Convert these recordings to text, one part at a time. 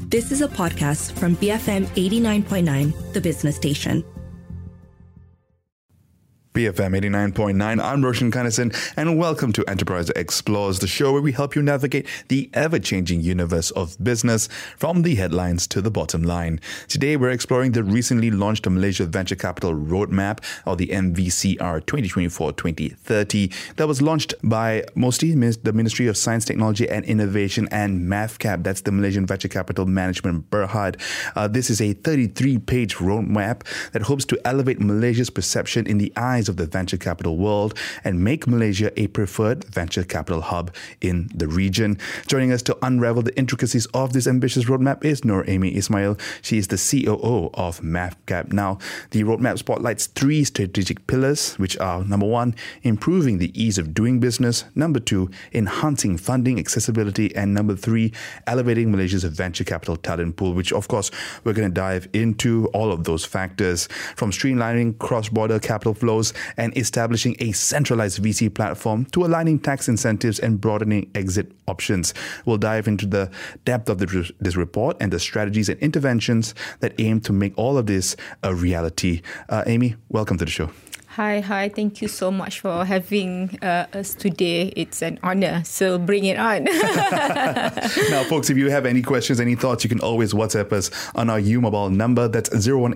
This is a podcast from BFM 89.9, the business station. BFM 89.9, I'm Roshan Kanasan, and welcome to Enterprise Explores, the show where we help you navigate the ever-changing universe of business from the headlines to the bottom line. Today, we're exploring the recently launched Malaysia Venture Capital Roadmap, or the MVCR 2024-2030, that was launched by MOSTI, the Ministry of Science, Technology and Innovation, and MAVCAP, that's the Malaysian Venture Capital Management Berhad. This is a 33-page roadmap that hopes to elevate Malaysia's perception in the eyes of the venture capital world and make Malaysia a preferred venture capital hub in the region. Joining us to unravel the intricacies of this ambitious roadmap is Nur Amy Ismail. She is the COO of MAVCAP. Now, the roadmap spotlights three strategic pillars, which are number one, improving the ease of doing business, number two, enhancing funding accessibility, and number three, elevating Malaysia's venture capital talent pool, which of course we're going to dive into all of those factors, from streamlining cross-border capital flows and establishing a centralized VC platform to aligning tax incentives and broadening exit options. We'll dive into the depth of this report and the strategies and interventions that aim to make all of this a reality. Amy, welcome to the show. Hi. Thank you so much for having us today. It's an honor. So bring it on. Now, folks, if you have any questions, any thoughts, you can always WhatsApp us on our U-Mobile number. That's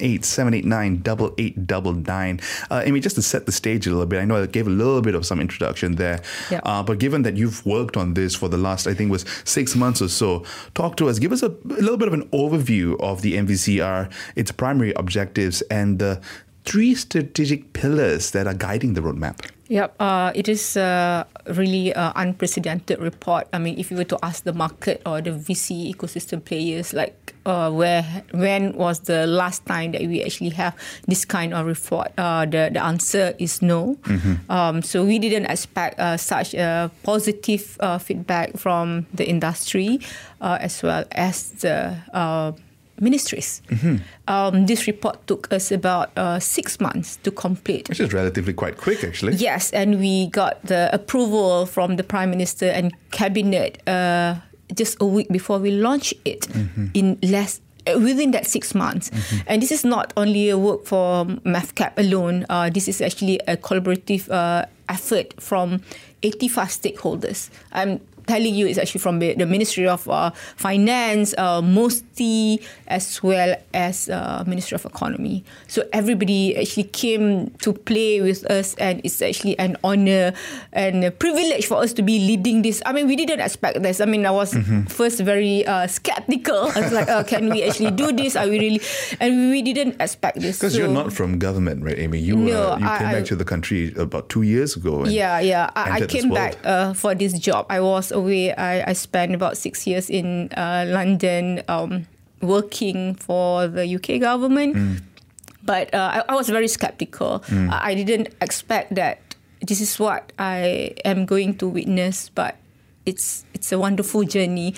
018-789-8899. Amy, just to set the stage a little bit, I know I gave a little bit of some introduction there. Yep. But given that you've worked on this for the last, I think was 6 months or so, talk to us. Give us a little bit of an overview of the MVCR, its primary objectives, and the three strategic pillars that are guiding the roadmap. Yep, it is really an unprecedented report. I mean, if you were to ask the market or the VC ecosystem players, like when was the last time that we actually have this kind of report, the answer is no. Mm-hmm. So we didn't expect such positive feedback from the industry as well as the ministries. Mm-hmm. This report took us about 6 months to complete. Which is relatively quite quick, actually. Yes, and we got the approval from the Prime Minister and Cabinet just a week before we launched it, within that 6 months. Mm-hmm. And this is not only a work for MAVCAP alone. This is actually a collaborative effort from 85 stakeholders. I'm telling you, it's actually from the Ministry of Finance, MOSTI, as well as Ministry of Economy. So everybody actually came to play with us, and it's actually an honor and a privilege for us to be leading this. I mean, we didn't expect this. I mean, I was first very skeptical. I was like, can we actually do this? Are we really? And we didn't expect this. Because you're not from government, right, Amy? You came back to the country about 2 years ago. I came back for this job. I was away. I spent about 6 years in London working for the UK government. But I was very skeptical. I didn't expect that this is what I am going to witness, but it's a wonderful journey.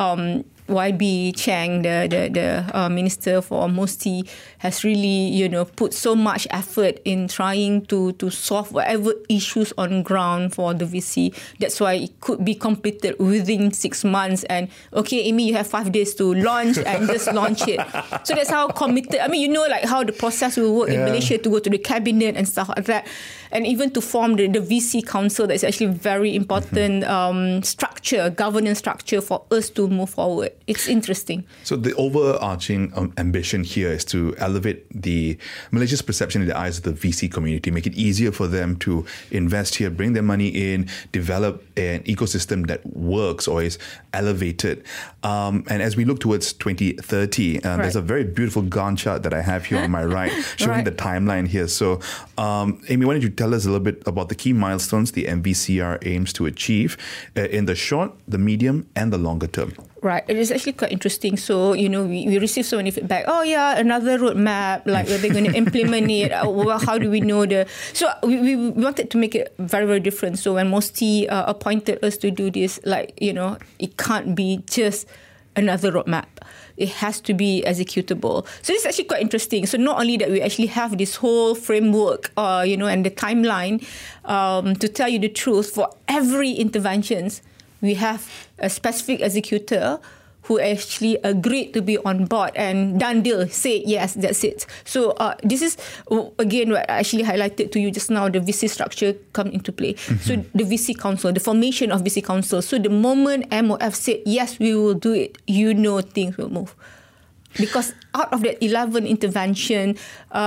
YB Chang, the Minister for MOSTI, has really, put so much effort in trying to solve whatever issues on ground for the VC. That's why it could be completed within 6 months. And okay, Amy, you have 5 days to launch and just launch it. So that's how committed. I mean, like how the process will work in Malaysia to go to the cabinet and stuff like that. And even to form the VC Council, that's actually very important structure, governance structure for us to move forward. It's interesting. So the overarching ambition here is to elevate Malaysia's perception in the eyes of the VC community, make it easier for them to invest here, bring their money in, develop an ecosystem that works or is elevated. And as we look towards 2030, there's a very beautiful Gantt chart that I have here on my right, showing the timeline here. So, Amy, why don't you tell us a little bit about the key milestones the MVCR aims to achieve in the short, the medium, and the longer term? Right. It is actually quite interesting. So, we received so many feedback. Oh, yeah, another roadmap. Like, are they going to implement it? Well, how do we know So, we wanted to make it very, very different. So, when MOSTI appointed us to do this, it can't be just another roadmap. It has to be executable. So this is actually quite interesting. So not only that we actually have this whole framework, and the timeline, to tell you the truth, for every interventions, we have a specific executor who actually agreed to be on board and done deal, say yes, that's it. So this is, again, what I actually highlighted to you just now, the VC structure come into play. So the VC Council, the formation of VC Council. So the moment MOF said, yes, we will do it, things will move. Because out of that 11 intervention,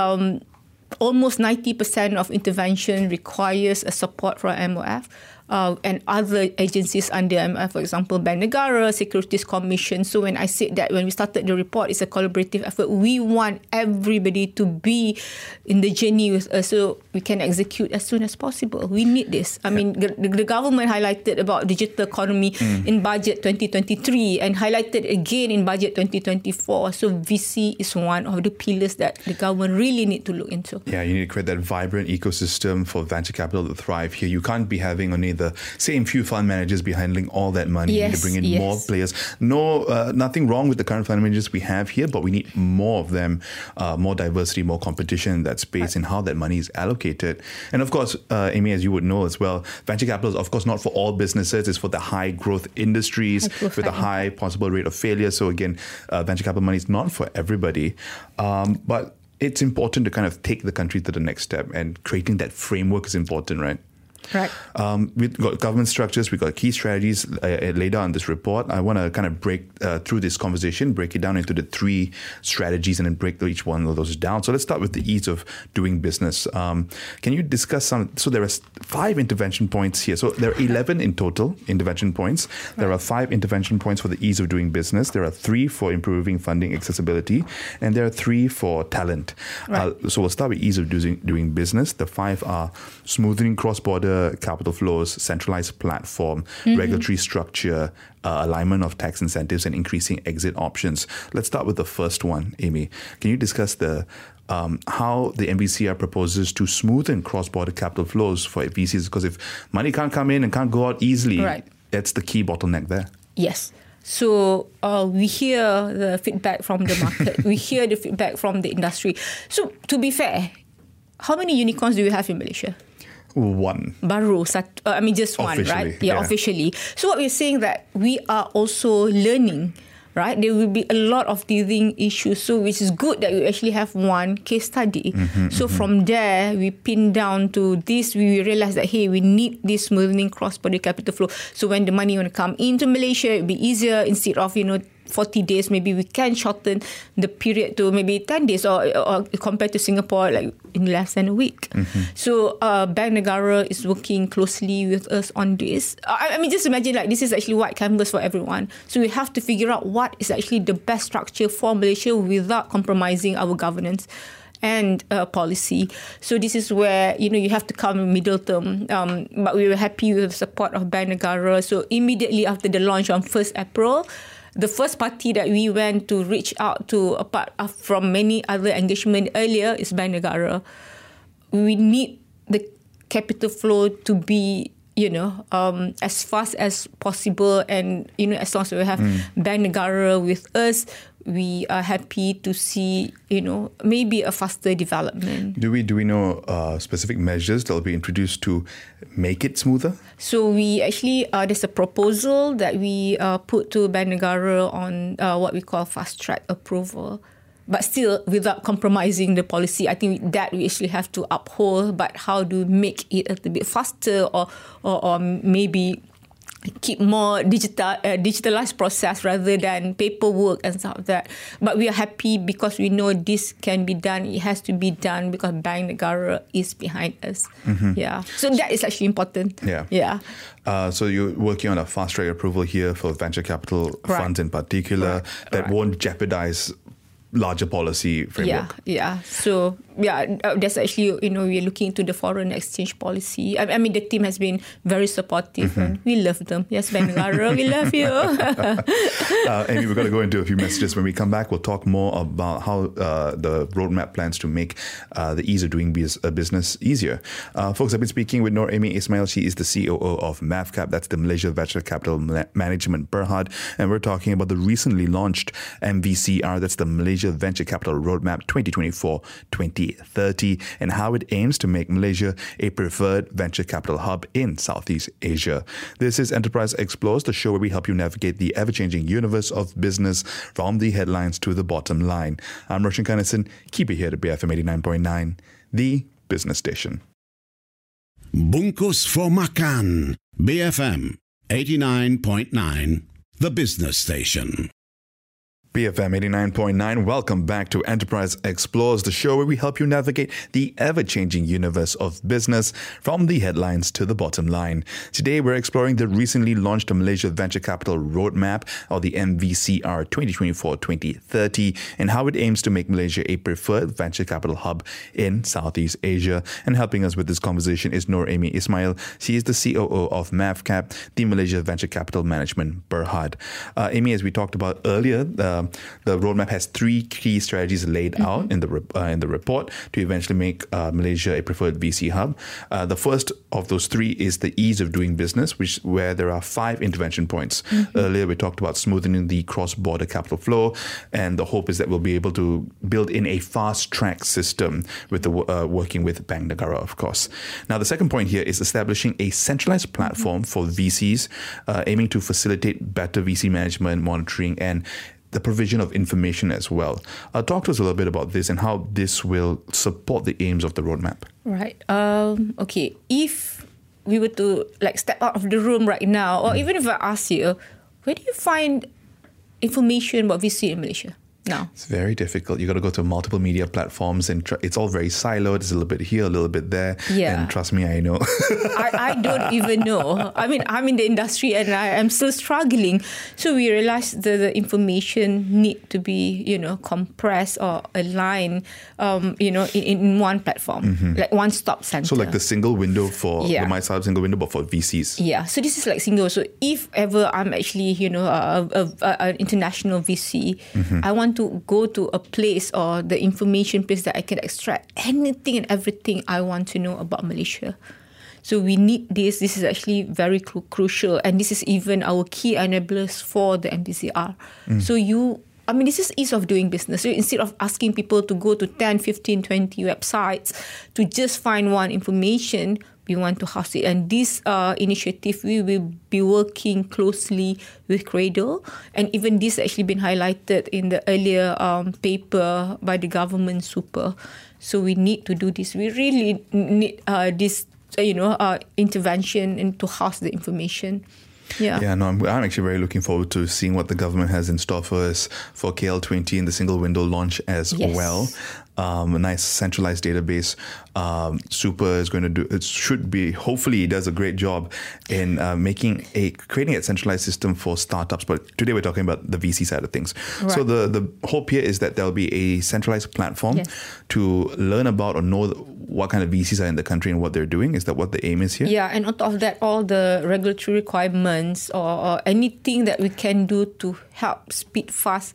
almost 90% of intervention requires a support from MOF. And other agencies under MOF, for example, Bank Negara, Securities Commission. So when I said that, when we started the report, it's a collaborative effort. We want everybody to be in the journey with us so we can execute as soon as possible. We need this. I mean, the government highlighted about digital economy in budget 2023 and highlighted again in budget 2024. So VC is one of the pillars that the government really need to look into. Yeah, you need to create that vibrant ecosystem for venture capital to thrive here. You can't be having only the same few fund managers be handling all that money. You need to bring in more players. Nothing wrong with the current fund managers we have here, but we need more of them, more diversity, more competition in that space and how that money is allocated. And of course, Amy, as you would know as well, venture capital is of course not for all businesses. It's for the high growth industries with a high possible rate of failure. So again, venture capital money is not for everybody. But it's important to kind of take the country to the next step, and creating that framework is important, right? Right. We've got government structures, we've got key strategies laid out in this report. I want to kind of break through this conversation, break it down into the 3 strategies and then break each one of those down. So let's start with the ease of doing business. Can you discuss some? So there are 5 intervention points here. So there are 11 in total intervention points. There are 5 intervention points for the ease of doing business. There are 3 for improving funding accessibility, and there are 3 for talent. Right. So we'll start with ease of doing business. The 5 are smoothing cross-border capital flows, centralized platform, regulatory structure, alignment of tax incentives, and increasing exit options. Let's start with the first one, Amy. Can you discuss how the MVCR proposes to smoothen cross-border capital flows for VCs? Because if money can't come in and can't go out easily, that's the key bottleneck there. Yes. So we hear the feedback from the market. We hear the feedback from the industry. So to be fair, how many unicorns do we have in Malaysia? 1. Baru, just one, right? Yeah, officially. So what we're saying that we are also learning, right? There will be a lot of teething issues. So which is good that we actually have one case study. From there, we pin down to this. We realize that, hey, we need this smoothing cross-border capital flow. So when the money want to come into Malaysia, it'll be easier instead of, 40 days, maybe we can shorten the period to maybe 10 days or compared to Singapore, like in less than a week. So Bank Negara is working closely with us on this. I mean, just imagine like this is actually white canvas for everyone. So we have to figure out what is actually the best structure for Malaysia without compromising our governance and policy. So this is where, you have to come middle term. But we were happy with the support of Bank Negara. So immediately after the launch on 1st April, the first party that we went to reach out to, apart from many other engagement earlier, is Bank Negara. We need the capital flow to be, as fast as possible. And, as long as we have Bank Negara with us, we are happy to see, maybe a faster development. Do we know specific measures that will be introduced to make it smoother? So we actually, there's a proposal that we put to Bank Negara on what we call fast track approval. But still, without compromising the policy, I think that we actually have to uphold. But how do we make it a little bit faster or maybe keep more digitalized process rather than paperwork and stuff like that. But we are happy because we know this can be done. It has to be done because Bank Negara is behind us. Yeah. So that is actually important. Yeah. So you're working on a fast track approval here for venture capital funds in particular that won't jeopardize larger policy framework. Yeah. So, that's actually, we're looking into the foreign exchange policy. I mean, the team has been very supportive and we love them. Yes, Bank Negara, we love you. Amy, we've got to go into a few messages. When we come back, we'll talk more about how the roadmap plans to make the ease of doing business easier. Folks, I've been speaking with Noor Amy Ismail. She is the COO of MAVCAP. That's the Malaysia Venture Capital Management Berhad. And we're talking about the recently launched MVCR. That's the Malaysia Venture Capital Roadmap 2024-2028. 2030 and how it aims to make Malaysia a preferred venture capital hub in Southeast Asia. This is Enterprise Explores, the show where we help you navigate the ever-changing universe of business from the headlines to the bottom line. I'm Roshan Kanesan. Keep it here to BFM 89.9, the business station. Bungkus for Makan, BFM 89.9, the business station. BFM 89.9, welcome back to Enterprise Explores, the show where we help you navigate the ever-changing universe of business from the headlines to the bottom line. Today, we're exploring the recently launched Malaysia Venture Capital Roadmap, or the MVCR 2024-2030, and how it aims to make Malaysia a preferred venture capital hub in Southeast Asia. And helping us with this conversation is Noor Amy Ismail. She is the COO of MAVCAP, the Malaysia Venture Capital Management Berhad. Amy, as we talked about earlier, the roadmap has three key strategies laid out in the report to eventually make Malaysia a preferred VC hub. The first of those three is the ease of doing business, where there are 5 intervention points. Earlier, we talked about smoothing the cross-border capital flow, and the hope is that we'll be able to build in a fast-track system with the working with Bank Negara, of course. Now, the second point here is establishing a centralized platform for VCs, aiming to facilitate better VC management, monitoring, and the provision of information as well. Talk to us a little bit about this and how this will support the aims of the roadmap. Right. Okay. If we were to step out of the room right now, or even if I ask you, where do you find information about VC in Malaysia now? It's very difficult. You got to go to multiple media platforms, and it's all very siloed. It's a little bit here, a little bit there. Yeah. And trust me, I know. I don't even know. I mean, I'm in the industry and I am still struggling. So we realized that the information need to be, compressed or aligned, in one platform, like one-stop center. So like the single window for, we might start a single window, but for VCs. Yeah. So this is like single. So if ever I'm actually, an international VC, I want to go to a place or the information place that I can extract anything and everything I want to know about Malaysia. So we need this. This is actually very crucial. And this is even our key enablers for the MVCR. So this is ease of doing business. So instead of asking people to go to 10, 15, 20 websites to just find one information, we want to house it. And this initiative, we will be working closely with Cradle. And even this actually been highlighted in the earlier paper by the government super. So we need to do this. We really need this, intervention and to house the information. Yeah, no, I'm actually very looking forward to seeing what the government has in store for us for KL20 and the single window launch as well. A nice centralized database. Super is going to do, it should be, hopefully it does a great job in creating a centralized system for startups. But today we're talking about the VC side of things. Right. So the hope here is that there'll be a centralized platform to learn about or know what kind of VCs are in the country and what they're doing. Is that what the aim is here? Yeah, and on top of that, all the regulatory requirements or anything that we can do to help speed fast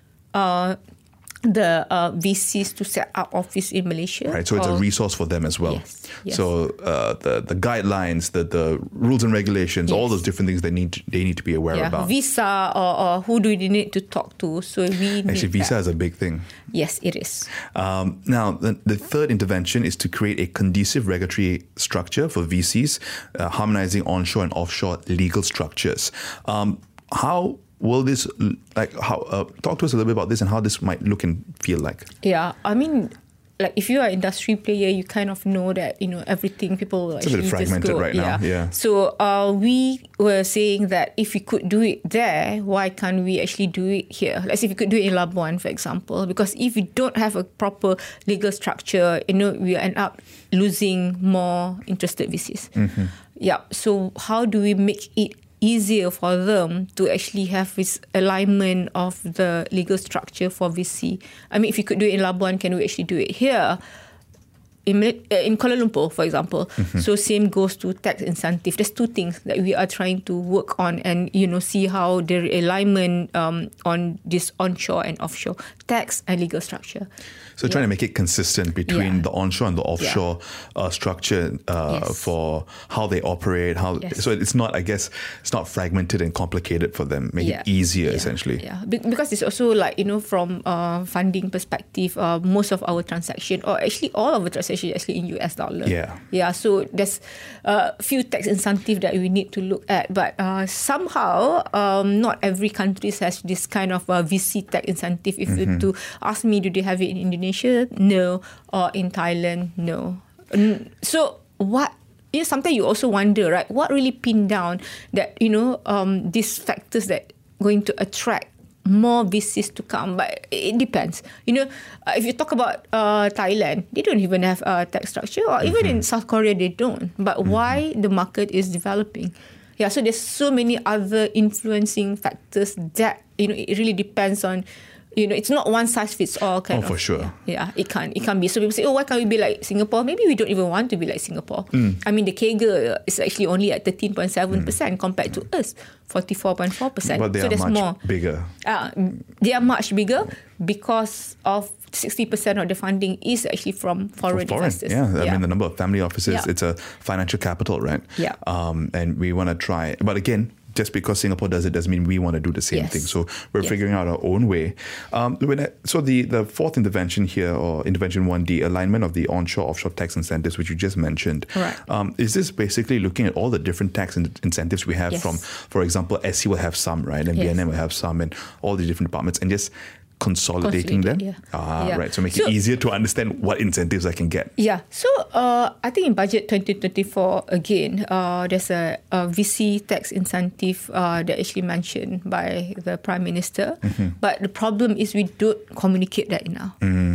the VCs to set up office in Malaysia. Right, so it's a resource for them as well. Yes. So the guidelines, the rules and regulations, all those different things they need to be aware about. Visa or who do they need to talk to? So we need Visa that. is a big thing. Yes, it is. Now, the third intervention is to create a conducive regulatory structure for VCs, harmonizing onshore and offshore legal structures. How will this, talk to us a little bit about this and how this might look and feel like? Yeah, I mean, if you are an industry player, you kind of know that, everything people it's actually a bit fragmented right now. Yeah. So we were saying that if we could do it there, why can't we actually do it here? Let's say if we could do it in Labuan, for example, because if we don't have a proper legal structure, we end up losing more interested VCs. Yeah. So how do we make it easier for them to actually have this alignment of the legal structure for VC? I mean, if you could do it in Labuan, can we actually do it here? in Kuala Lumpur, for example. So same goes to tax incentive. There's two things that we are trying to work on and, see how the alignment on this onshore and offshore tax and legal structure. So trying to make it consistent between the onshore and the offshore structure for how they operate. So it's not, I guess, it's not fragmented and complicated for them. Make it easier, essentially. Yeah, because it's also from funding perspective, most of our transaction, or actually all of our transaction, actually in US dollar. Yeah. So there's a few tax incentive that we need to look at, but somehow not every country has this kind of VC tax incentive. If you to ask me, do they have it in Indonesia? No. Or in Thailand? No. So what? Sometimes you also wonder, right? What really pinned down that these factors that going to attract more VCs to come, but it depends. If you talk about Thailand, they don't even have a tax structure, or even in South Korea they don't. But why the market is developing? Yeah, so there's so many other influencing factors that it really depends on. It's not one size fits all kind of. For sure. Yeah, it can't be. So people say, why can't we be like Singapore? Maybe we don't even want to be like Singapore. I mean, the CAGR is actually only at 13.7% compared to us, 44.4%. But they are much bigger. They are much bigger because of 60% of the funding is actually from foreign investors. Yeah, I mean, the number of family offices, it's a financial capital, right? Yeah. And we want to try. But again, just because Singapore does it doesn't mean we want to do the same thing. So we're figuring out our own way. So the fourth intervention here, or intervention 1D, alignment of the onshore-offshore tax incentives, which you just mentioned. Right. Is this basically looking at all the different tax incentives we have from, for example, SC will have some, right? And BNM will have some, and all the different departments, and just consolidating them? Right. So make it easier to understand what incentives I can get. Yeah. So I think in budget 2024, again, there's a VC tax incentive that actually mentioned by the Prime Minister. But the problem is we don't communicate that enough.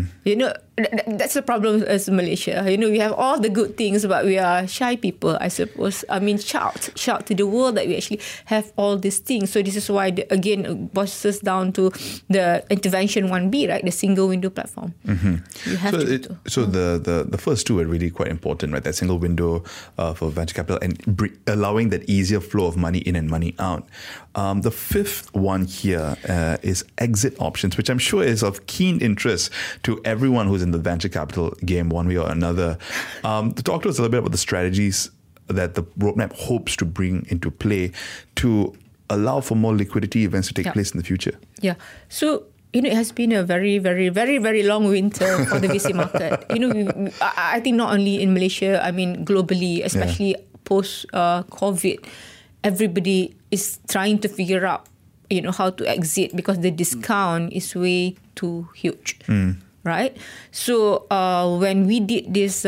That's the problem as Malaysia. We have all the good things, but we are shy people, I suppose. I mean, shout to the world that we actually have all these things. So this is why, again, boils down to the intervention 1B, right? The single window platform. You have So the first two are really quite important, right? That single window for venture capital and allowing that easier flow of money in and money out. The fifth one here is exit options, which I'm sure is of keen interest to everyone who's in the venture capital game one way or another. Talk to us a little bit about the strategies that the roadmap hopes to bring into play to allow for more liquidity events to take place in the future. Yeah. So, it has been a very, very, very, very long winter for the VC market. I think not only in Malaysia, I mean globally, especially post-COVID, everybody is trying to figure out, how to exit because the discount is way too huge. Right? So when we did this,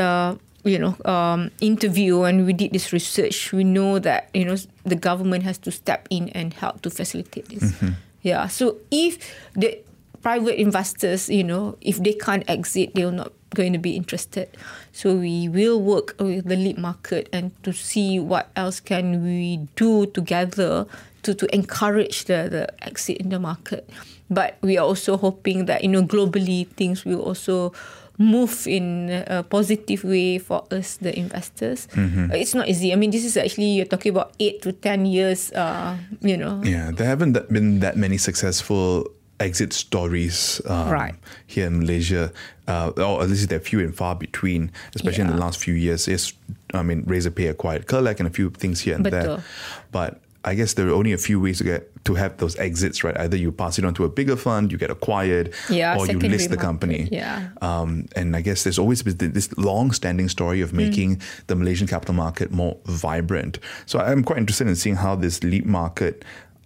interview and we did this research, we know that, the government has to step in and help to facilitate this. Yeah. So if the private investors, if they can't exit, they're not going to be interested. So we will work with the lead market and to see what else can we do together to encourage the exit in the market. But we are also hoping that, globally things will also move in a positive way for us, the investors. It's not easy. I mean, this is actually, you're talking about 8 to 10 years, Yeah, there haven't been that many successful exit stories here in Malaysia, or at least they're few and far between, especially in the last few years. Yes, I mean, Razorpay acquired Curlac and a few things here and there. But I guess there are only a few ways to have those exits, right? Either you pass it on to a bigger fund, you get acquired, or you list the company. And I guess there's always been this long-standing story of making the Malaysian capital market more vibrant. So I'm quite interested in seeing how this leap market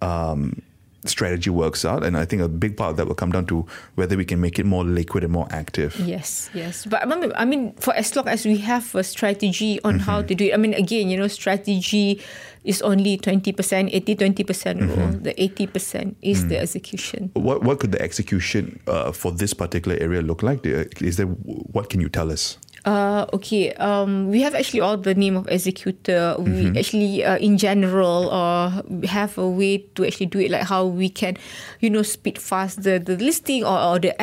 strategy works out, and I think a big part of that will come down to whether we can make it more liquid and more active. Yes. But I mean, for as long as we have a strategy on how to do it, I mean, again, strategy is only 20%, 80-20% rule. The 80% is the execution. What could the execution for this particular area look like? What can you tell us? Okay. We have actually all the name of executor. We actually, in general, have a way to actually do it, like how we can, speed fast the listing or the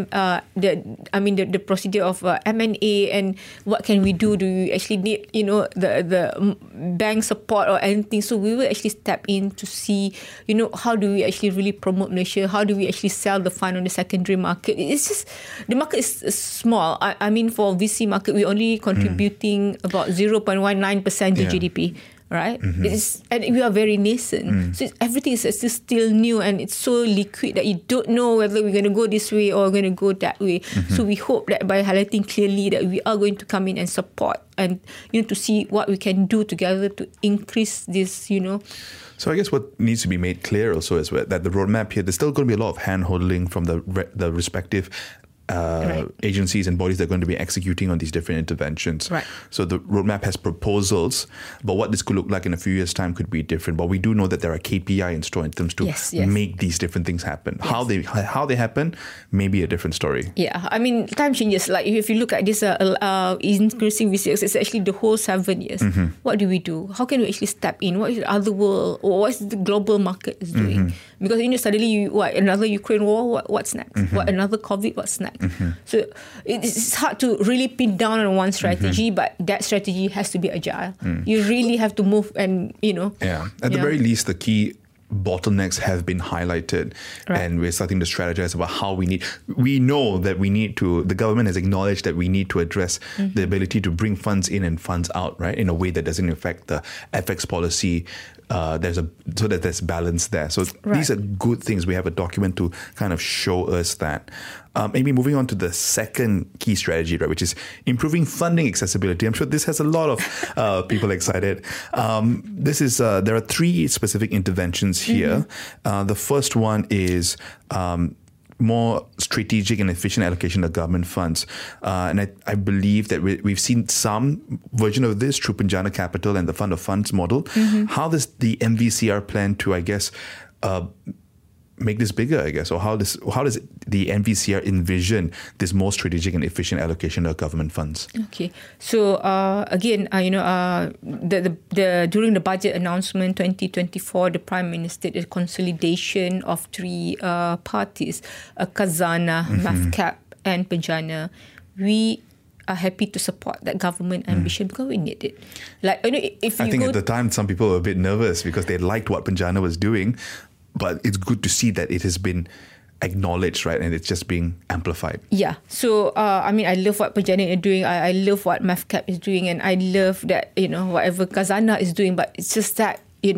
the procedure of M&A, and what can we do? Do we actually need, the bank support or anything? So we will actually step in to see, how do we actually really promote Malaysia? How do we actually sell the fund on the secondary market? It's just, the market is small. I mean, for VC market, we're only contributing about 0.19% to GDP, right? And we are very nascent. So everything is still new, and it's so liquid that you don't know whether we're going to go this way or we're going to go that way. So we hope that by highlighting clearly that we are going to come in and support, and to see what we can do together to increase this, So I guess what needs to be made clear also is that the roadmap here, there's still going to be a lot of hand-holding from the respective agencies and bodies that are going to be executing on these different interventions. Right. So the roadmap has proposals, but what this could look like in a few years' time could be different. But we do know that there are KPI in store in terms to make these different things happen. Yes. How they happen may be a different story. Yeah, I mean, time changes. Like if you look at this increasing VCX, it's actually the whole 7 years. What do we do? How can we actually step in? What is the other world, or what is the global market is doing? Because suddenly another Ukraine war, what's next? What another COVID, what's next? So it's hard to really pin down on one strategy, but that strategy has to be agile. You really have to move and, Yeah, at the very least, the key bottlenecks have been highlighted, and we're starting to strategize about how we know that the government has acknowledged that we need to address the ability to bring funds in and funds out, right, in a way that doesn't affect the FX policy, so that there's balance there. So these are good things. We have a document to kind of show us that. Maybe moving on to the second key strategy, right, which is improving funding accessibility. I'm sure this has a lot of people excited. There are 3 specific interventions here. The first one is more strategic and efficient allocation of government funds. And I believe that we've seen some version of this through Penjana Capital and the Fund of Funds model. How does the MVCR plan to, I guess, make this bigger, I guess, or how does the MVCR envision this more strategic and efficient allocation of government funds? Okay, so again, during the budget announcement 2024, the Prime Minister did a consolidation of 3 parties, Khazanah, MAFCAP, and Penjana. We are happy to support that government ambition because we need it. I think at the time some people were a bit nervous because they liked what Penjana was doing. But it's good to see that it has been acknowledged, right? And it's just being amplified. Yeah. So, I love what Penjana is doing. I love what MAFCAP is doing. And I love that, whatever Khazanah is doing. But it's just that,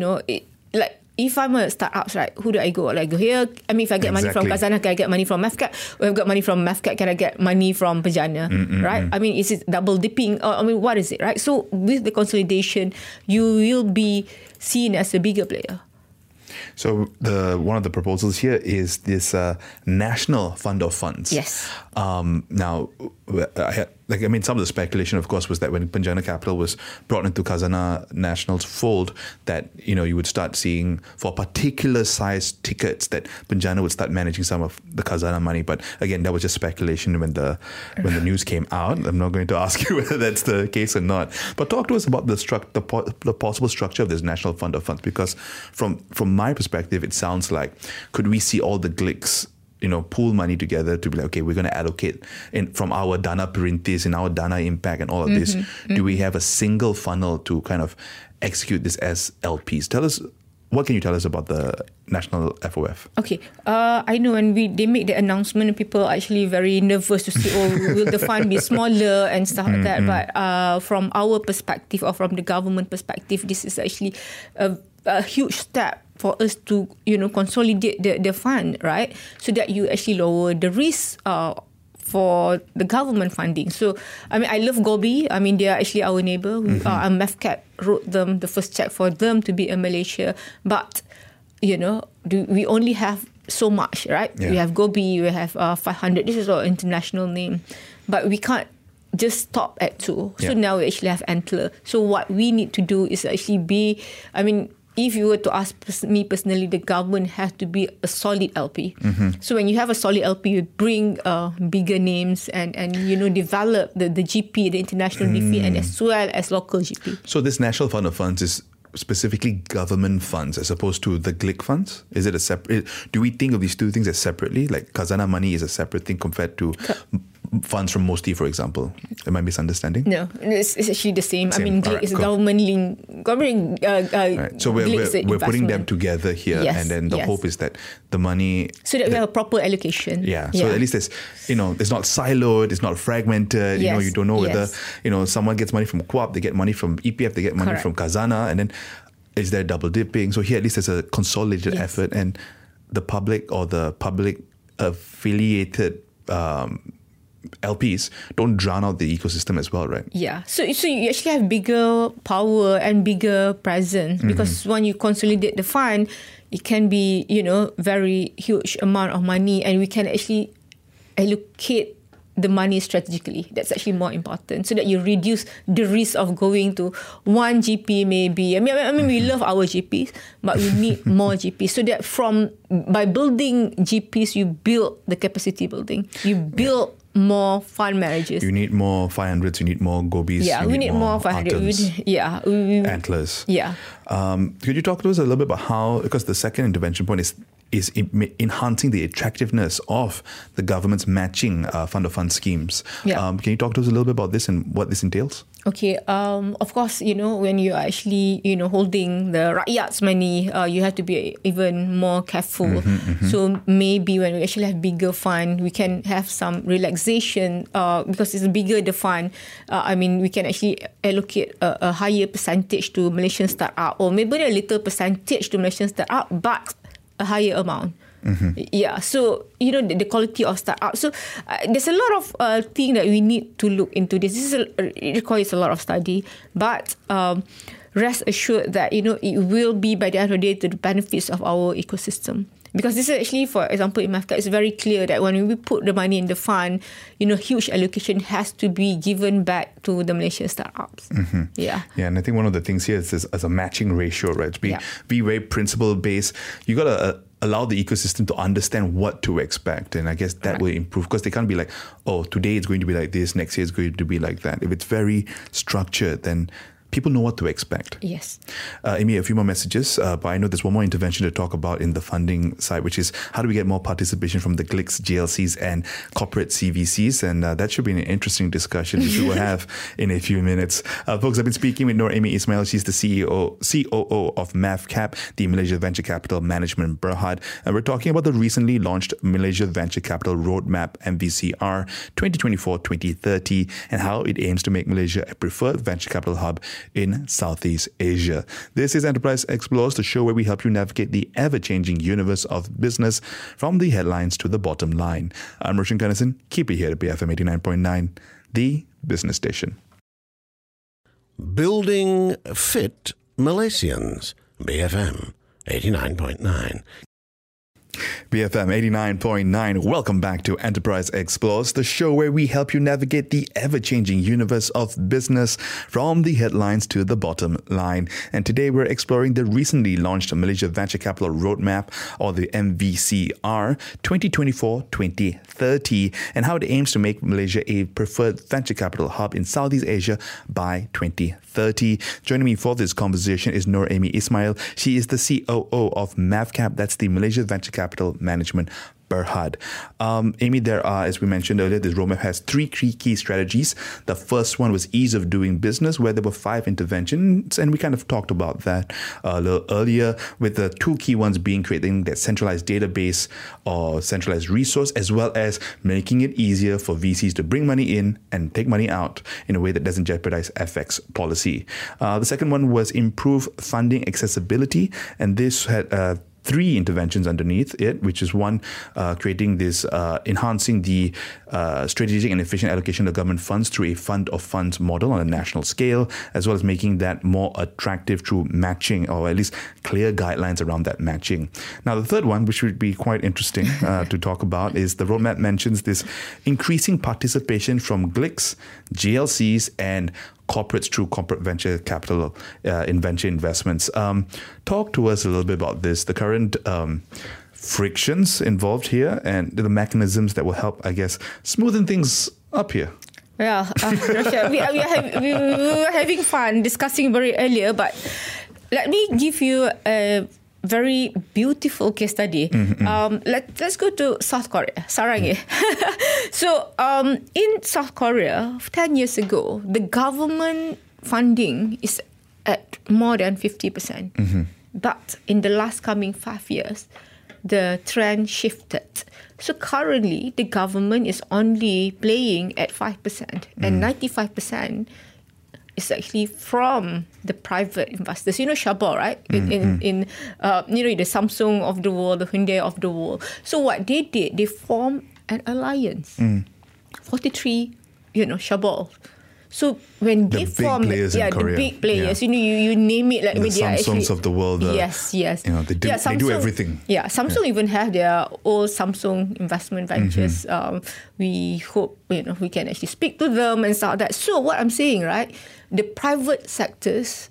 if I'm a startup, right, who do I go? Go here. If I get money from Khazanah, can I get money from MAFCAP? Or if I got money from MAFCAP, can I get money from Penjana? Right? Is it double dipping? What is it, right? So, with the consolidation, you will be seen as a bigger player. So one of the proposals here is this National Fund of Funds. Yes. Now, some of the speculation, of course, was that when Penjana Capital was brought into Khazanah National's fold, that you would start seeing for particular size tickets that Penjana would start managing some of the Khazanah money. But again, that was just speculation when the news came out. I'm not going to ask you whether that's the case or not. But talk to us about the possible structure of this National Fund of Funds, because from my perspective, it sounds like, could we see all the GLICs pool money together to be like, okay, we're going to allocate from our Dana Perintis and our Dana Impact and all of this. Do we have a single funnel to kind of execute this as LPs? What can you tell us about the National FOF? Okay, I know when they make the announcement, people are actually very nervous to see, will the fund be smaller and stuff like that. But from our perspective, or from the government perspective, this is actually a huge step for us to, consolidate the fund, right? So that you actually lower the risk for the government funding. So, I love Gobi. They are actually our neighbour. MAFCAP wrote them the first check for them to be in Malaysia. But, we only have so much, right? Yeah. We have Gobi, we have 500. This is our international name. But we can't just stop at 2. So now we actually have Antler. So what we need to do is actually if you were to ask me personally, the government has to be a solid LP. So when you have a solid LP, you bring bigger names and develop the GP, the international DFI, and as well as local GP. So this National Fund of Funds is specifically government funds as opposed to the GLIC funds? Is it a separate? Do we think of these two things as separately? Like Khazanah money is a separate thing compared to funds from MOSTI, for example. Am I misunderstanding? No, it's actually the same. I mean, GLIC is a government link. Right. So we're putting them together here, and then the hope is that the money, so that we have a proper allocation. Yeah. So at least there's, it's not siloed, it's not fragmented. You don't know whether someone gets money from QAP, they get money from EPF, they get money from Khazanah, and then is there double dipping? So here at least there's a consolidated effort, and the public or the public affiliated LPs don't drown out the ecosystem as well, right? Yeah. So you actually have bigger power and bigger presence, because when you consolidate the fund, it can be, very huge amount of money, and we can actually allocate the money strategically. That's actually more important, so that you reduce the risk of going to one GP maybe. I mean, we love our GPs, but we need more GPs, so that by building GPs, you build the capacity building. You build more fund managers. You need more 500s, you need more Gobis. Yeah, we need more 500. Antlers. Yeah. Could you talk to us a little bit about how, because the second intervention point is enhancing the attractiveness of the government's matching fund of fund schemes. Can you talk to us a little bit about this and what this entails? Okay. Of course, when you are actually, holding the Rakyat's money, you have to be even more careful. So maybe when we actually have bigger fund, we can have some relaxation because it's bigger the fund. We can actually allocate a higher percentage to Malaysian startup, or maybe a little percentage to Malaysian startup, but a higher amount. Yeah, so the quality of startup. So there's a lot of thing that we need to look into this. It requires a lot of study, but rest assured that it will be, by the end of the day, to the benefits of our ecosystem. Because this is actually, for example, in MAVCAP, it's very clear that when we put the money in the fund, huge allocation has to be given back to the Malaysian startups. Yeah, and I think one of the things here is as a matching ratio, right? To be very principle-based. You got to allow the ecosystem to understand what to expect. And I guess that will improve, because they can't be like, oh, today it's going to be like this, next year it's going to be like that. If it's very structured, then people know what to expect. Yes. Amy, a few more messages, but I know there's one more intervention to talk about in the funding side, which is how do we get more participation from the GLICs, GLCs, and corporate CVCs? And that should be an interesting discussion which we will have in a few minutes. Folks, I've been speaking with Nur Amy Ismail. She's the COO of MAVCAP, the Malaysia Venture Capital Management Berhad. And we're talking about the recently launched Malaysia Venture Capital Roadmap, MVCR 2024-2030, and how it aims to make Malaysia a preferred venture capital hub in Southeast Asia. This is Enterprise Explores, the show where we help you navigate the ever-changing universe of business from the headlines to the bottom line. I'm Roshan Kanesan. Keep it here at BFM 89.9, the business station. Building fit Malaysians. BFM 89.9. BFM 89.9. Welcome back to Enterprise Explores, the show where we help you navigate the ever-changing universe of business from the headlines to the bottom line. And today we're exploring the recently launched Malaysia Venture Capital Roadmap, or the MVCR 2024-2030, and how it aims to make Malaysia a preferred venture capital hub in Southeast Asia by 2030. Joining me for this conversation is Nur Amy Ismail. She is the COO of MAVCAP, that's the Malaysia Venture Capital Management Berhad. Amy, there are, as we mentioned earlier, this roadmap has three key strategies. The first one was ease of doing business, where there were 5 interventions, and we kind of talked about that a little earlier, with the 2 key ones being creating that centralized database or centralized resource, as well as making it easier for VCs to bring money in and take money out in a way that doesn't jeopardize FX policy. The second one was improve funding accessibility, and this had 3 interventions underneath it, which is one, creating this, enhancing the strategic and efficient allocation of government funds through a fund of funds model on a national scale, as well as making that more attractive through matching, or at least clear guidelines around that matching. Now, the third one, which would be quite interesting to talk about, is the roadmap mentions this increasing participation from GLICs, GLCs, and corporates through corporate venture capital in venture investments. Talk to us a little bit about this, the current frictions involved here and the mechanisms that will help, I guess, smoothen things up here. Yeah, Rashad, we were having fun discussing very earlier, but let me give you a very beautiful case study. Let's go to South Korea, Sarangi. So in South Korea, 10 years ago, the government funding is at more than 50%. But in the last coming 5 years, the trend shifted. So currently, the government is only playing at 5%, and 95% is actually from the private investors. You know Shabal, right? In the Samsung of the world, the Hyundai of the world. So what they did, they formed an alliance. 43, Shabal. So when they form, the big players, you name it, like the Samsungs of the world. Yes. They do everything. Yeah, Samsung even have their old Samsung investment ventures. We hope we can actually speak to them and stuff like that. So what I'm saying, right, the private sector's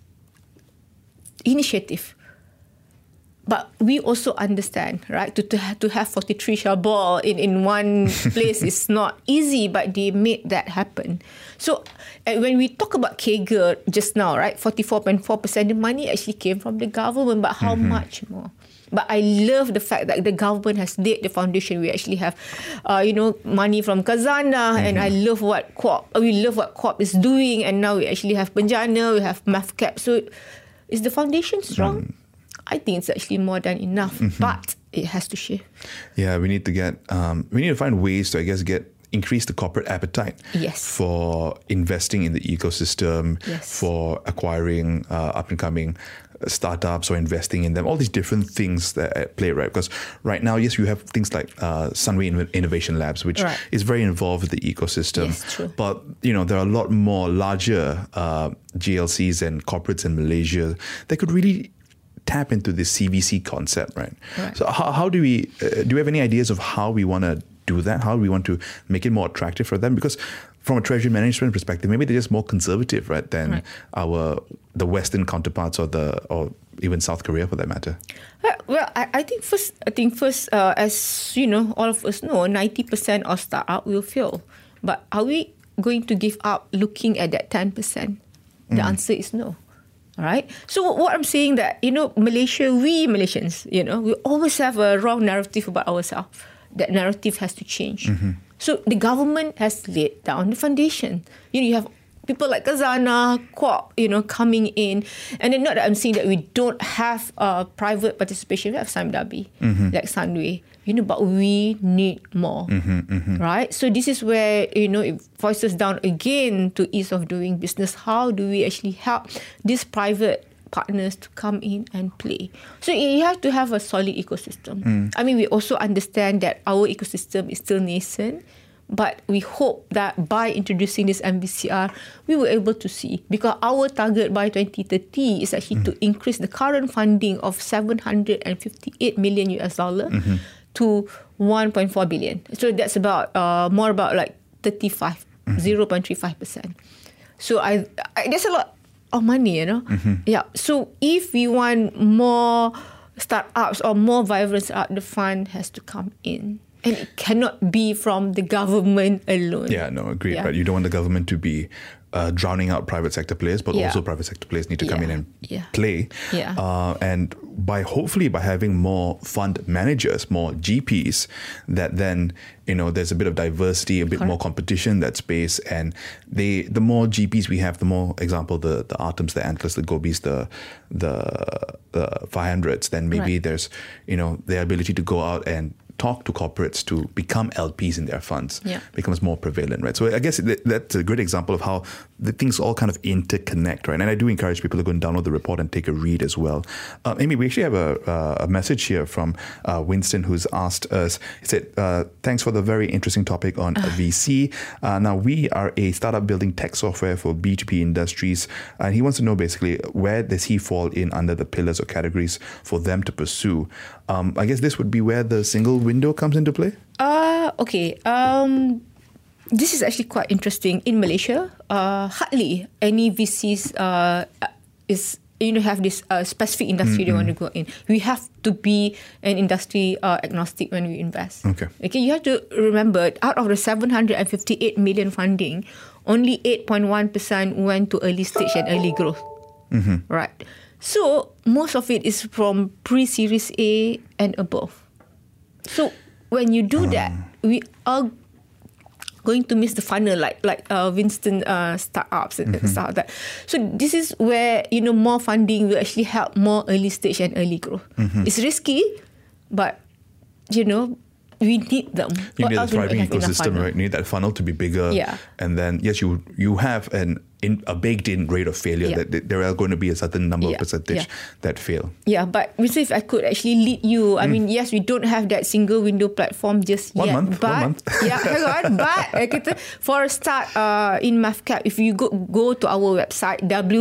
initiative. But we also understand, right, to have 43 Shabal in one place is not easy, but they made that happen. So when we talk about KGER just now, right, 44.4%, the money actually came from the government, but how much more? But I love the fact that the government has laid the foundation. We actually have, money from Khazanah, and I love what Co-op is doing, and now we actually have Penjana, we have MAFCAP. So is the foundation strong? I think it's actually more than enough, but it has to shift. Yeah, we need to find ways to, I guess, increase the corporate appetite for investing in the ecosystem, for acquiring up and coming startups or investing in them, all these different things that play, right? Because right now, yes, you have things like Sunway Innovation Labs, which is very involved with the ecosystem. Yes, true. But, there are a lot more larger GLCs and corporates in Malaysia that could really tap into this CVC concept, right? So how do we have any ideas of how we want to do that? How do we want to make it more attractive for them? Because from a treasury management perspective, maybe they're just more conservative, right, than the Western counterparts or even South Korea for that matter. Well, I think first, as all of us know, 90% of startup will fail. But are we going to give up looking at that 10%? The answer is no. All right. So what I'm saying that, Malaysia, we Malaysians, we always have a wrong narrative about ourselves. That narrative has to change. So the government has laid down the foundation. You have people like Khazanah, Co-op, coming in. And then not that I'm saying that we don't have private participation. We have Sime Darby, like Sunway, but we need more, right? So this is where, it voices down again to ease of doing business. How do we actually help these private partners to come in and play? So you have to have a solid ecosystem. I mean, we also understand that our ecosystem is still nascent, but we hope that by introducing this MVCR, we were able to see, because our target by 2030 is actually to increase the current funding of $758 million to 1.4 billion. So that's about more about like 0.35%. So there's a lot of money, Yeah. So if we want more startups or more vibrant startups, the fund has to come in. And it cannot be from the government alone. Yeah, no, agreed. Right? You don't want the government to be drowning out private sector players, but also private sector players need to come in and play. And hopefully by having more fund managers, more GPs, that then, there's a bit of diversity, a bit more competition in that space. And the more GPs we have, the more, example, the Artems, the Antlers, the Gobis, the 500s, then maybe there's, the ability to go out and talk to corporates to become LPs in their funds becomes more prevalent, right? So I guess that's a great example of how the things all kind of interconnect, right? And I do encourage people to go and download the report and take a read as well. Amy, we actually have a message here from Winston, who's asked us. He said, thanks for the very interesting topic on VC. Now, we are a startup building tech software for B2B industries. And he wants to know basically, where does he fall in under the pillars or categories for them to pursue? I guess this would be where the single window comes into play? Okay. this is actually quite interesting. In Malaysia, hardly any VCs have this specific industry they want to go in. We have to be an industry agnostic when we invest. Okay, you have to remember, out of the 758 million funding, only 8.1% went to early stage and early growth. Right. So most of it is from pre-Series A and above. So when you do that, we are going to miss the funnel, like Winston startups and stuff like that. So this is where more funding will actually help more early stage and early growth. It's risky, but we need them. You need a thriving ecosystem, right? You need that funnel to be bigger. Yeah. And then yes, you have a baked-in rate of failure, that there are going to be a certain number of percentage that fail. Yeah, but if I could actually lead you, I mean, yes, we don't have that single window platform just yet. One month. Yeah, hang on. But for a start, in MAVCAP, if you go to our website,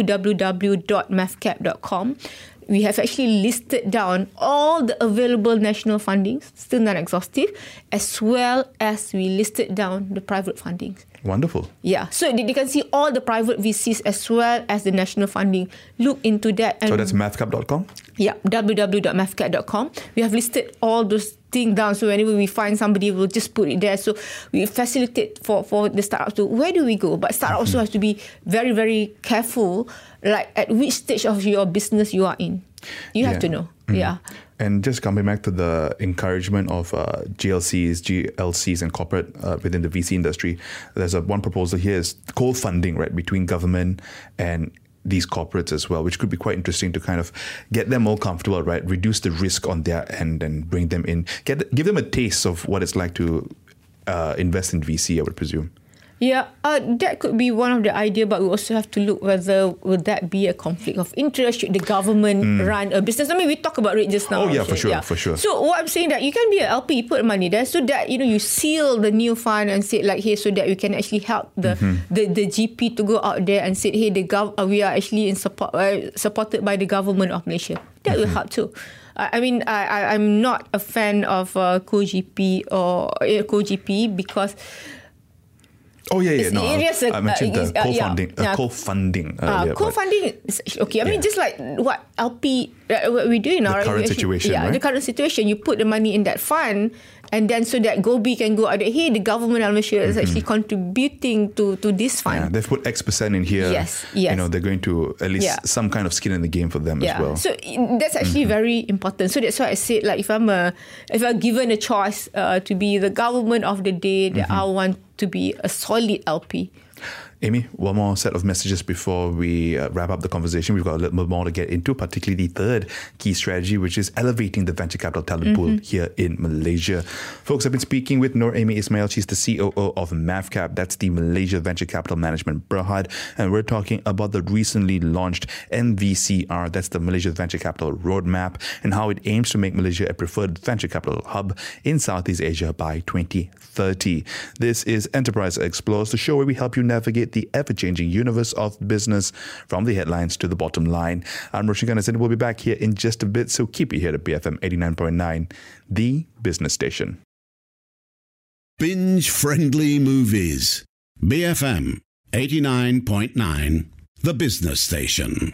www.mavcap.com, we have actually listed down all the available national fundings, still not exhaustive, as well as we listed down the private fundings. Wonderful. Yeah, so they can see all the private VCs as well as the national funding. Look into that. So that's mavcap.com? Yeah, www.mavcap.com. We have listed all those things down. So whenever we find somebody, we'll just put it there. So we facilitate for the startups to where do we go? But startups also have to be very, very careful, like at which stage of your business you are in. You have to know. Yeah. And just coming back to the encouragement of GLCs, GLCs and corporate within the VC industry, there's one proposal here is co-funding, right, between government and these corporates as well, which could be quite interesting to kind of get them all comfortable, right, reduce the risk on their end and bring them in, give them a taste of what it's like to invest in VC, I would presume. Yeah, that could be one of the idea, but we also have to look whether would that be a conflict of interest. Should the government run a business? I mean, we talked about it just now. Oh yeah, for sure. So what I'm saying that you can be an LP, you put money there, so that you seal the new fund and say like, hey, so that we can actually help the GP to go out there and say, hey, we are actually in supported by the government of Malaysia. That will help too. I mean, I'm not a fan of co-GP or co-GP because. Oh yeah. No, I mentioned the co-funding. Co-funding is okay. I mean, just like what LP what we do in our current situation. Yeah, right? The current situation. You put the money in that fund, and then so that Gobi can go out there. Hey, the government of Malaysia is actually contributing to this fund. Yeah, they've put X% in here. Yes. They're going to at least some kind of skin in the game for them as well. So that's actually very important. So that's why I said, like, if I'm given a choice to be the government of the day, that I want to be a solid LP. Amy, one more set of messages before we wrap up the conversation. We've got a little bit more to get into, particularly the third key strategy, which is elevating the venture capital talent pool here in Malaysia. Folks, I've been speaking with Nur Amy Ismail. She's the COO of MAVCAP. That's the Malaysia Venture Capital Management Berhad. And we're talking about the recently launched MVCR. That's the Malaysia Venture Capital Roadmap, and how it aims to make Malaysia a preferred venture capital hub in Southeast Asia by 2030. This is Enterprise Explores, the show where we help you navigate the ever-changing universe of business from the headlines to the bottom line. I'm Roshan Kanasan. We'll be back here in just a bit, so keep it here at BFM 89.9, the business station. Binge-friendly movies. BFM 89.9, the business station.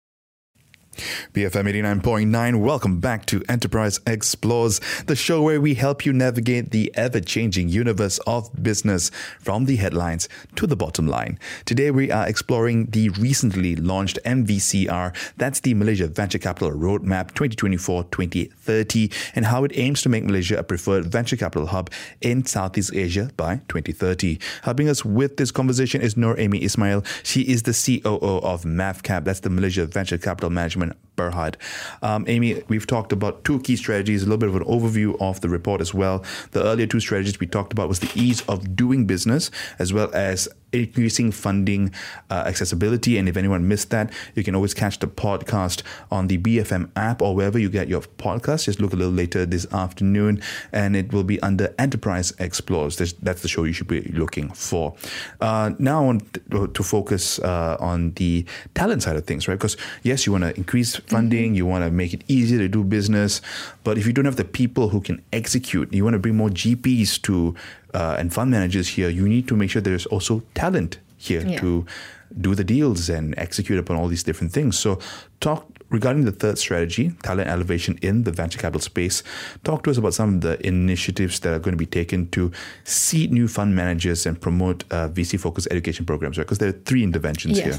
BFM 89.9, welcome back to Enterprise Explores, the show where we help you navigate the ever-changing universe of business from the headlines to the bottom line. Today we are exploring the recently launched MVCR, that's the Malaysia Venture Capital Roadmap 2024-2030, and how it aims to make Malaysia a preferred venture capital hub in Southeast Asia by 2030. Helping us with this conversation is Nur Amy Ismail. She is the COO of MAVCAP, that's the Malaysia Venture Capital Management Berhad. Amy, we've talked about two key strategies, a little bit of an overview of the report as well. The earlier two strategies we talked about was the ease of doing business as well as increasing funding accessibility. And if anyone missed that, you can always catch the podcast on the BFM app or wherever you get your podcast. Just look a little later this afternoon and it will be under Enterprise Explores. That's the show you should be looking for. Now I want to focus on the talent side of things, right? Because yes, you want to increase funding, you want to make it easier to do business. But if you don't have the people who can execute, you want to bring more GPs to and fund managers here, you need to make sure there's also talent here to do the deals and execute upon all these different things. So talk regarding the third strategy, talent elevation in the venture capital space. Talk to us about some of the initiatives that are going to be taken to seed new fund managers and promote VC-focused education programs, right? Because there are 3 interventions here.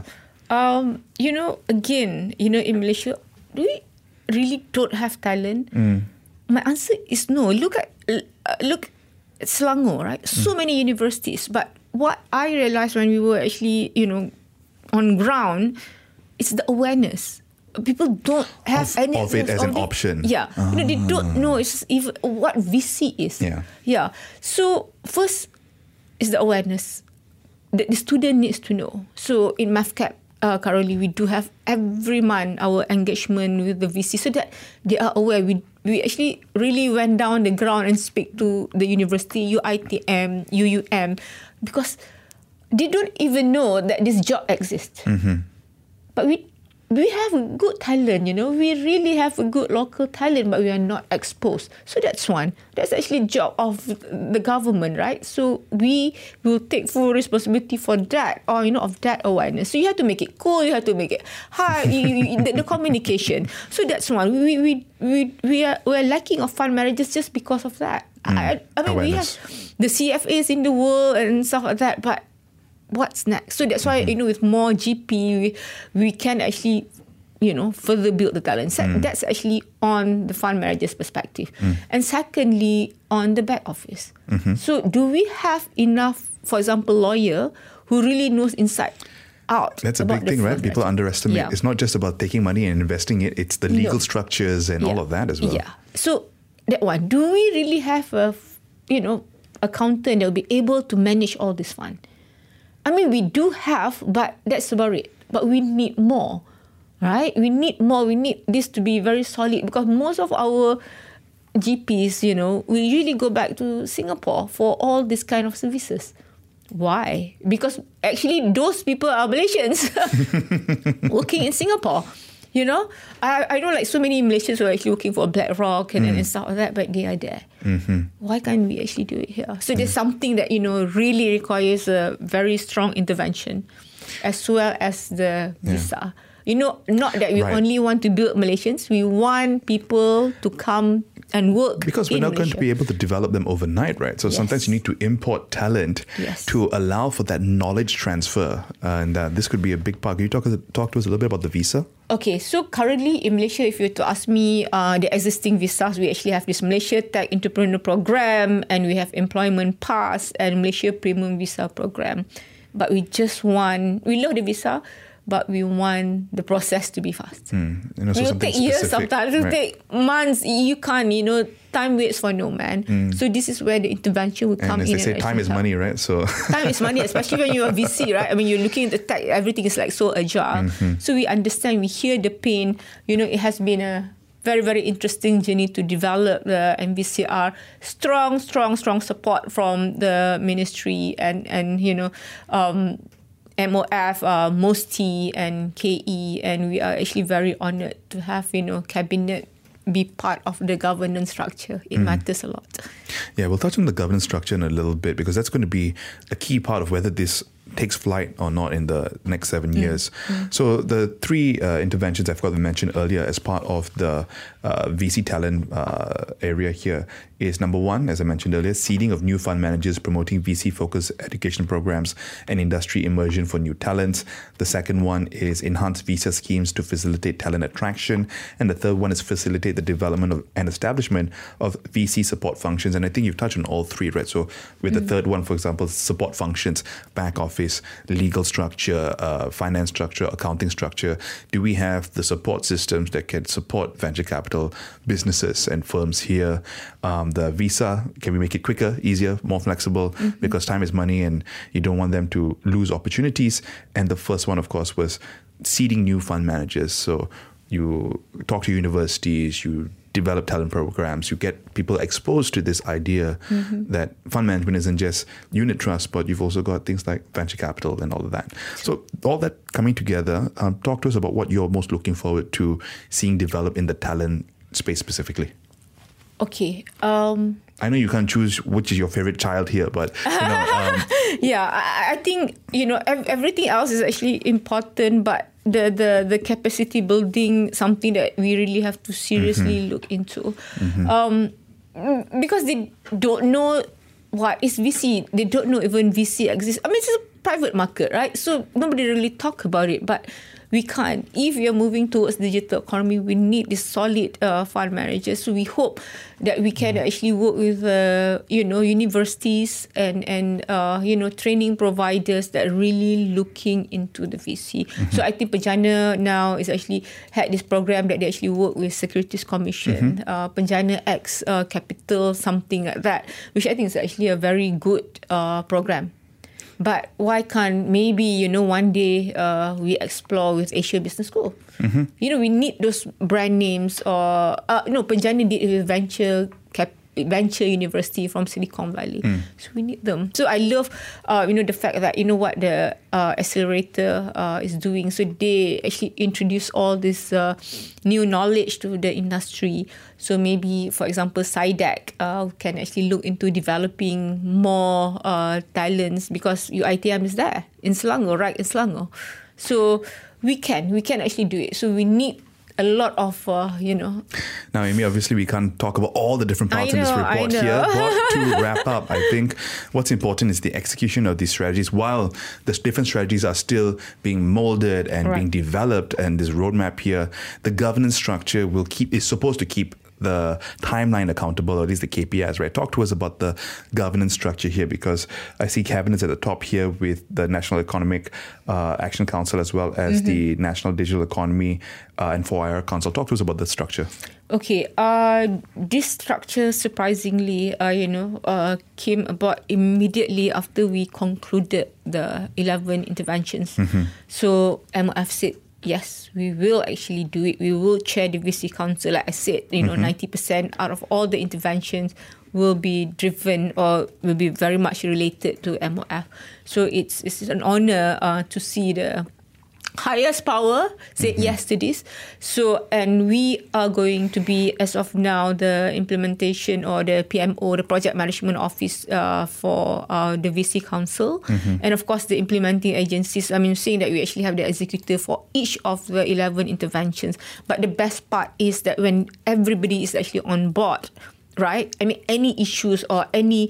Again, in Malaysia, we really don't have talent. My answer is no. Look at Selangor, right? So many universities. But what I realized when we were actually, on ground, it's the awareness. People don't have any of it as an option. Yeah, they don't know even what VC is. Yeah. So first is the awareness that the student needs to know. So in MAFCAP, currently we do have every month our engagement with the VC so that they are aware. We actually really went down the ground and speak to the university, UITM, UUM, because they don't even know that this job exists. But we have good talent, we really have a good local talent, but we are not exposed. So that's one. That's actually job of the government, right? So we will take full responsibility for that, or, of that awareness. So you have to make it cool, you have to make it high, the communication. So that's one. We're lacking of fund managers just because of that. I mean, we have the CFAs in the world and stuff like that, but what's next? So that's why, with more GP, we can actually, further build the talent. That's actually on the fund manager's perspective. And secondly, on the back office. So do we have enough, for example, lawyer who really knows inside out? That's a big thing, right? People underestimate. Yeah. It's not just about taking money and investing it. It's the legal structures and all of that as well. Yeah. So that one, do we really have a, accountant that will be able to manage all this fund? I mean, we do have, but that's about it. But we need more, right? We need more. We need this to be very solid because most of our GPs, we usually go back to Singapore for all this kind of services. Why? Because actually those people are Malaysians working in Singapore. I know so many Malaysians who are actually working for BlackRock and stuff like that, but they are there. Why can't we actually do it here? So there's something that, really requires a very strong intervention as well as the visa. Not that we only want to build Malaysians, we want people to come and work. Because we're not going to be able to develop them overnight, right? So sometimes you need to import talent to allow for that knowledge transfer. And this could be a big part. Can you talk to us a little bit about the visa? Okay, so currently in Malaysia, if you were to ask me, the existing visas, we actually have this Malaysia Tech Entrepreneur Program and we have Employment Pass and Malaysia Premium Visa Program. But we love the visa, but we want the process to be fast. It will take years sometimes. It will take months. You can't, time waits for no man. So this is where the intervention will come in. And as they say, time is money, right? So time is money, especially when you're a VC, right? I mean, you're looking at the tech, everything is so agile. So we understand, we hear the pain. It has been a very, very interesting journey to develop the MVCR. Strong support from the ministry and MOF, MOSTI and KE, and we are actually very honoured to have, Cabinet be part of the governance structure. It matters a lot. Yeah, we'll touch on the governance structure in a little bit because that's going to be a key part of whether this takes flight or not in the next 7 years. So the 3 interventions I forgot to mention earlier as part of the VC talent area here is number 1, as I mentioned earlier, seeding of new fund managers, promoting VC-focused education programs and industry immersion for new talents. The second one is enhanced visa schemes to facilitate talent attraction. And the third one is facilitate the development of and establishment of VC support functions. And I think you've touched on all 3, right? So with the third one, for example, support functions, back office, legal structure, finance structure, accounting structure. Do we have the support systems that can support venture capital businesses and firms here? The visa, can we make it quicker, easier, more flexible? Because time is money and you don't want them to lose opportunities. And the first one, of course, was seeding new fund managers. So you talk to universities, you develop talent programs, you get people exposed to this idea that fund management isn't just unit trust, but you've also got things like venture capital and all of that. So all that coming together, talk to us about what you're most looking forward to seeing develop in the talent space specifically. Okay. I know you can't choose which is your favorite child here, but yeah, I think everything else is actually important, but the capacity building, something that we really have to seriously look into, because they don't know what is VC. They don't know even VC exists. I mean, it's a private market, right? So nobody really talk about it, but we can't. If we are moving towards digital economy, we need this solid fund managers. So we hope that we can actually work with universities and training providers that are really looking into the VC. So I think Penjana now is actually had this program that they actually work with Securities Commission, Penjana X Capital, something like that, which I think is actually a very good program. But why can't maybe, one day we explore with Asia Business School? We need those brand names, or, Penjana did with Venture University from Silicon Valley. So we need them. So I love, the fact that, what the accelerator is doing. So they actually introduce all this new knowledge to the industry. So maybe, for example, SIDAC can actually look into developing more talents, because UiTM is there in Selangor, right in Selangor. So we can actually do it. So we need a lot of, Now, Amy, obviously we can't talk about all the different parts in this report here, but to wrap up, I think what's important is the execution of these strategies. While the different strategies are still being molded and being developed, and this roadmap here, the governance structure is supposed to keep the timeline accountable, or at least the KPIs, right? Talk to us about the governance structure here, because I see cabinets at the top here with the National Economic Action Council, as well as the National Digital Economy and 4IR Council. Talk to us about the structure. Okay, this structure surprisingly, came about immediately after we concluded the 11 interventions. So MOF said, yes, we will actually do it. We will chair the VC Council. Like I said, 90% out of all the interventions will be driven or will be very much related to MOF. So it's an honor to see the highest power said yes to this. So, and we are going to be, as of now, the implementation or the PMO, the Project Management Office for the VC Council. And of course, the implementing agencies. I mean, saying that we actually have the executive for each of the 11 interventions. But the best part is that when everybody is actually on board, right? I mean, any issues or any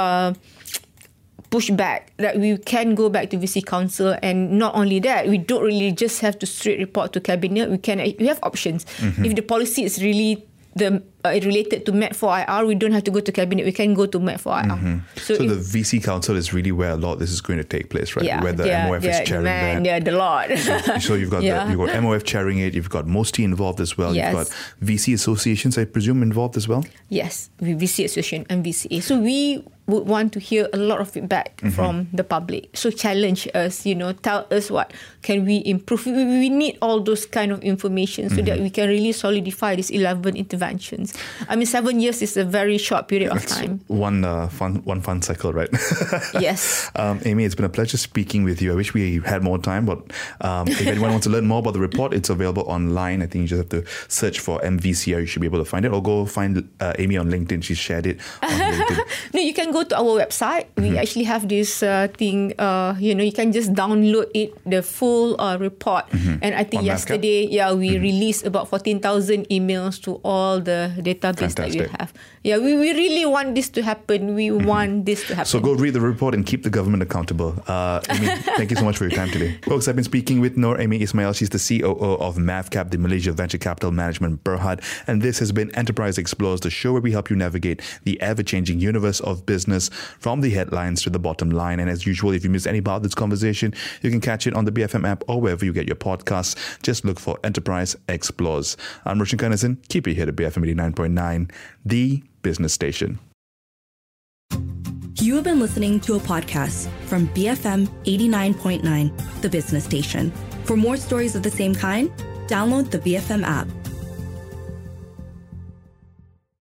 pushback, that we can go back to VC Council, and not only that, we don't really just have to straight report to Cabinet. We have options. If the policy is really related to MET4IR, we don't have to go to Cabinet. We can go to MET4IR. So the VC Council is really where a lot of this is going to take place, right? Where the MOF is chairing that. Yeah, the lot. So you've got you've got MOF chairing it. You've got MOSTI involved as well. You've got VC associations, I presume, involved as well. Yes, VC Association and VCA. So we would want to hear a lot of feedback from the public. So challenge us, tell us what can we improve. We need all those kind of information so that we can really solidify these 11 interventions. I mean, 7 years is a very short period of time. One fun cycle, right? Yes. Amy, it's been a pleasure speaking with you. I wish we had more time, but if anyone wants to learn more about the report, it's available online. I think you just have to search for MVCR. You should be able to find it, or go find Amy on LinkedIn. She shared it on LinkedIn. No, you can go to our website. We actually have this thing, you can just download it, the full report. And I think on yesterday, we released about 14,000 emails to all the database that we have. Yeah, we really want this to happen. We want this to happen. So go read the report and keep the government accountable. Amy, thank you so much for your time today. Folks, I've been speaking with Noor Amy Ismail. She's the COO of MAVCAP, the Malaysia Venture Capital Management Berhad. And this has been Enterprise Explores, the show where we help you navigate the ever-changing universe of business from the headlines to the bottom line. And as usual, if you missed any part of this conversation, you can catch it on the BFM app or wherever you get your podcasts. Just look for Enterprise Explores. I'm Roshan Kanasan. Keep it here at BFM 89.9, the business station. You have been listening to a podcast from BFM 89.9, the business station. For more stories of the same kind, download the BFM app.